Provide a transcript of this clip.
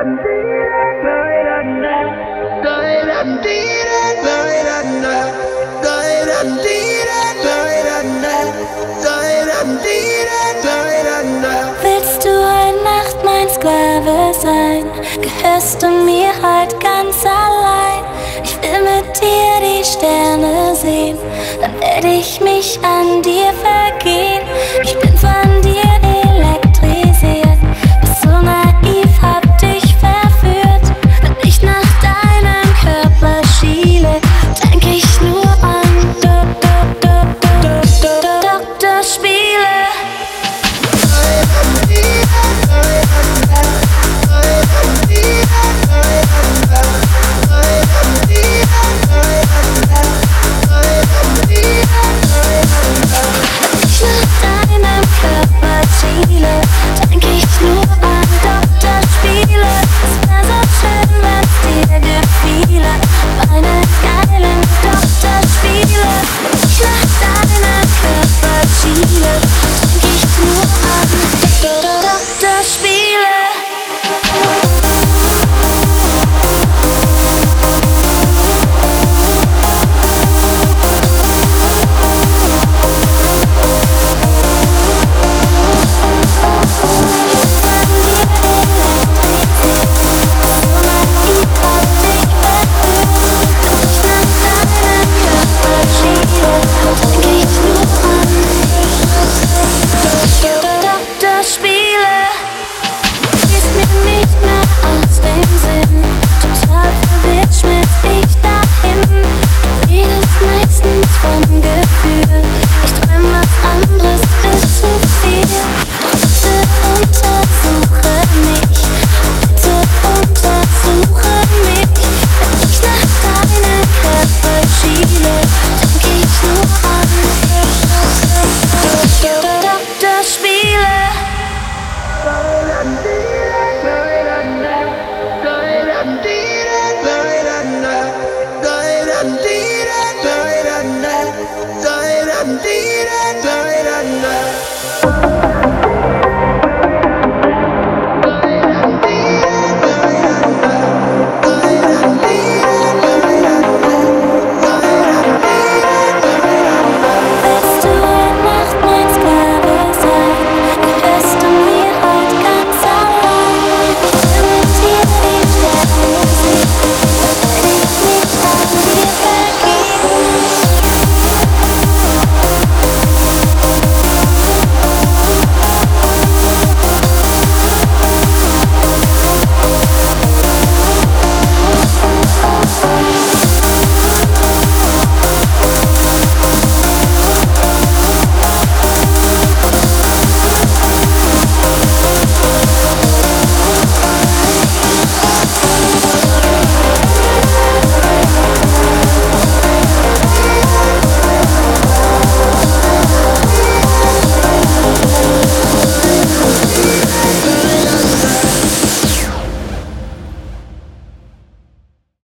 Willst du eine Nacht mein Sklave sein? Gehörst du mir halt ganz allein? Ich will mit dir die Sterne sehen, dann werde ich mich an dir vergehen. Ich bin von dir elektrisiert, bist so naiv, hab dich verführt. Wenn ich nach deinem Körper schiele, denk ich nur an Doktorspiele. Denk ich nur an Doktorspiele. Es wär so schön, wenn's dir gefiele. Meine geilen Doktorspiele. Ich nach deinem Körper schiele. Denk ich nur an Doktorspiele. Da da da da da da.